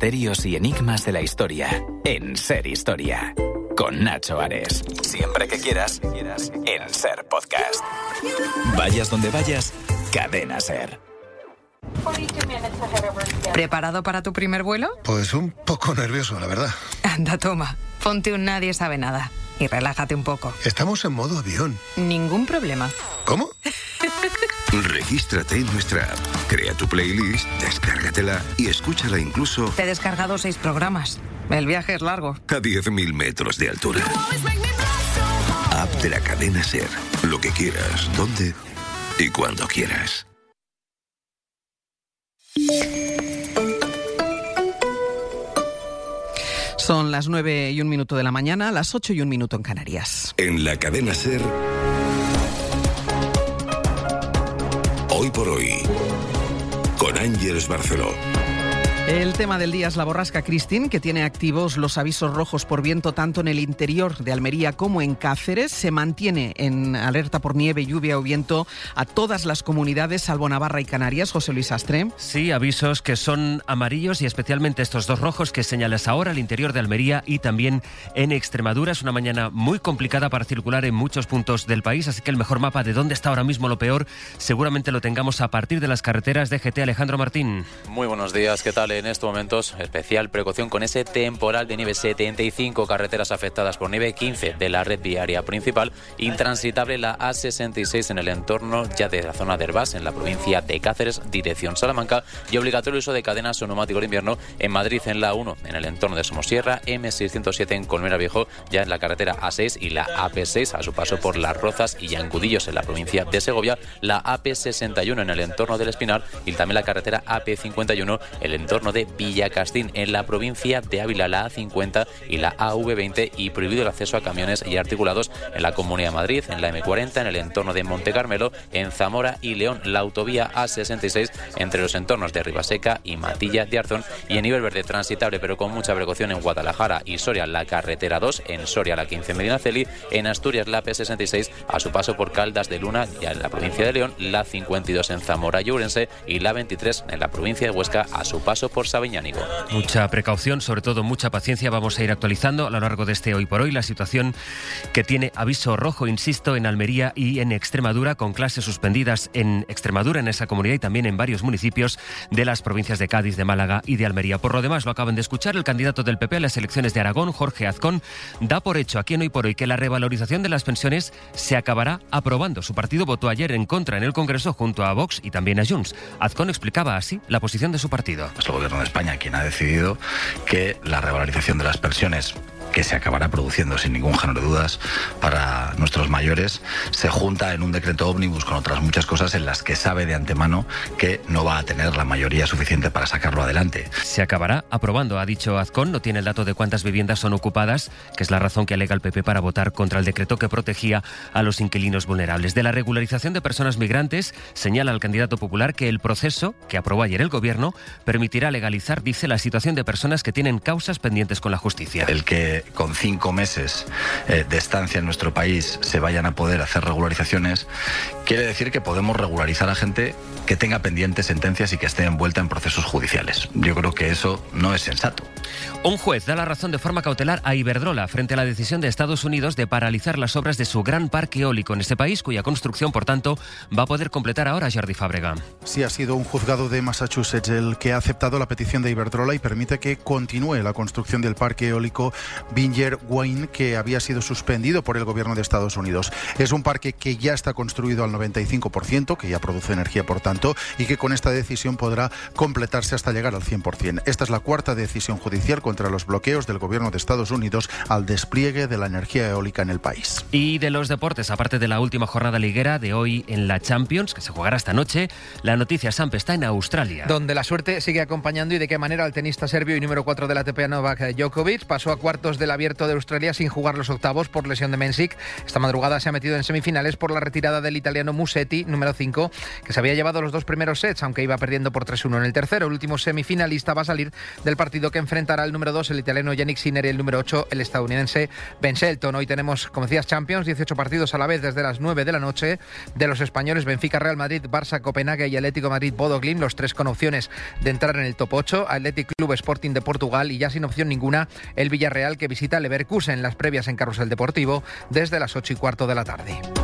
misterios y enigmas de la historia en Ser Historia. Con Nacho Ares. Siempre que quieras, en Ser Podcast. Vayas donde vayas, Cadena Ser. ¿Preparado para tu primer vuelo? Pues un poco nervioso, la verdad. Anda, toma. Ponte un Nadie Sabe Nada y relájate un poco. Estamos en modo avión. Ningún problema. ¿Cómo? Regístrate en nuestra app, crea tu playlist, descárgatela y escúchala incluso... Te he descargado 6 programas. El viaje es largo. A 10.000 metros de altura. App de la cadena Ser. Lo que quieras, dónde y cuando quieras. Son las 9:01 de la mañana, las 8:01 en Canarias. En la cadena Ser... Hoy por hoy, con Ángeles Barceló. El tema del día es la borrasca Christine, que tiene activos los avisos rojos por viento tanto en el interior de Almería como en Cáceres. Se mantiene en alerta por nieve, lluvia o viento a todas las comunidades, salvo Navarra y Canarias. José Luis Astre. Sí, avisos que son amarillos y especialmente estos 2 rojos que señalas ahora al interior de Almería y también en Extremadura. Es una mañana muy complicada para circular en muchos puntos del país, así que el mejor mapa de dónde está ahora mismo lo peor seguramente lo tengamos a partir de las carreteras de GT. Alejandro Martín. Muy buenos días, ¿qué tal? En estos momentos, especial precaución con ese temporal de nieve. 75 carreteras afectadas por nieve, 15 de la red viaria principal. Intransitable la A66 en el entorno ya de la zona de Herbás, en la provincia de Cáceres, dirección Salamanca. Y obligatorio uso de cadenas o neumáticos de invierno en Madrid, en la 1, en el entorno de Somosierra. M607 en Colmena Viejo, ya en la carretera A6 y la AP6 a su paso por Las Rozas y ya en Cudillos, en la provincia de Segovia. La AP61 en el entorno del Espinar y también la carretera AP51, el entorno de Villacastín, en la provincia de Ávila, la A50 y la AV20, y prohibido el acceso a camiones y articulados en la Comunidad de Madrid, en la M40, en el entorno de Monte Carmelo, en Zamora y León, la autovía A66 entre los entornos de Ribaseca y Matilla de Arzón, y en nivel verde transitable pero con mucha precaución en Guadalajara y Soria la carretera 2, en Soria la 15 Medinaceli, en Asturias la P66 a su paso por Caldas de Luna, ya en la provincia de León, la 52 en Zamora y Ourense y la 23 en la provincia de Huesca a su paso por Sabiñánigo. Mucha precaución, sobre todo mucha paciencia. Vamos a ir actualizando a lo largo de este Hoy por Hoy la situación que tiene aviso rojo, insisto, en Almería y en Extremadura, con clases suspendidas en Extremadura, en esa comunidad, y también en varios municipios de las provincias de Cádiz, de Málaga y de Almería. Por lo demás, lo acaban de escuchar, el candidato del PP a las elecciones de Aragón, Jorge Azcón, da por hecho aquí en Hoy por Hoy que la revalorización de las pensiones se acabará aprobando. Su partido votó ayer en contra en el Congreso junto a Vox y también a Junts. Azcón explicaba así la posición de su partido. Es el Gobierno de España quien ha decidido que la revalorización de las pensiones, que se acabará produciendo sin ningún género de dudas para nuestros mayores, se junta en un decreto ómnibus con otras muchas cosas en las que sabe de antemano que no va a tener la mayoría suficiente para sacarlo adelante. Se acabará aprobando, ha dicho Azcón. No tiene el dato de cuántas viviendas son ocupadas, que es la razón que alega el PP para votar contra el decreto que protegía a los inquilinos vulnerables. De la regularización de personas migrantes, señala el candidato popular que el proceso que aprobó ayer el Gobierno permitirá legalizar, dice, la situación de personas que tienen causas pendientes con la justicia. El que con 5 meses de estancia en nuestro país se vayan a poder hacer regularizaciones, quiere decir que podemos regularizar a gente que tenga pendientes sentencias y que esté envuelta en procesos judiciales. Yo creo que eso no es sensato. Un juez da la razón de forma cautelar a Iberdrola frente a la decisión de Estados Unidos de paralizar las obras de su gran parque eólico en este país, cuya construcción, por tanto, va a poder completar ahora Jordi Fábrega. Sí, ha sido un juzgado de Massachusetts el que ha aceptado la petición de Iberdrola y permite que continúe la construcción del parque eólico Vineyard Wind, que había sido suspendido por el gobierno de Estados Unidos. Es un parque que ya está construido al 95%, que ya produce energía, por tanto, y que con esta decisión podrá completarse hasta llegar al 100%. Esta es la 4ª decisión judicial contra los bloqueos del gobierno de Estados Unidos al despliegue de la energía eólica en el país. Y de los deportes, aparte de la última jornada liguera de hoy en la Champions, que se jugará esta noche, la noticia, Samp, está en Australia, donde la suerte sigue acompañando, y de qué manera. El tenista serbio y número 4 de la ATP, Novak Djokovic, pasó a cuartos de del Abierto de Australia sin jugar los octavos por lesión de Mensik. Esta madrugada se ha metido en semifinales por la retirada del italiano Musetti, número 5, que se había llevado los 2 primeros sets, aunque iba perdiendo por 3-1 en el tercero. El último semifinalista va a salir del partido que enfrentará al número 2, el italiano Yannick Sinner, y el número 8, el estadounidense Ben Shelton. Hoy tenemos, como decías, Champions, 18 partidos a la vez desde las 9 de la noche. De los españoles, Benfica, Real Madrid, Barça, Copenhague y Atlético Madrid, Bodo Glimt, los 3 con opciones de entrar en el top 8. Athletic Club Sporting de Portugal y ya sin opción ninguna el Villarreal, que visita Leverkusen. Las previas en Carrusel Deportivo desde las 8:15 de la tarde.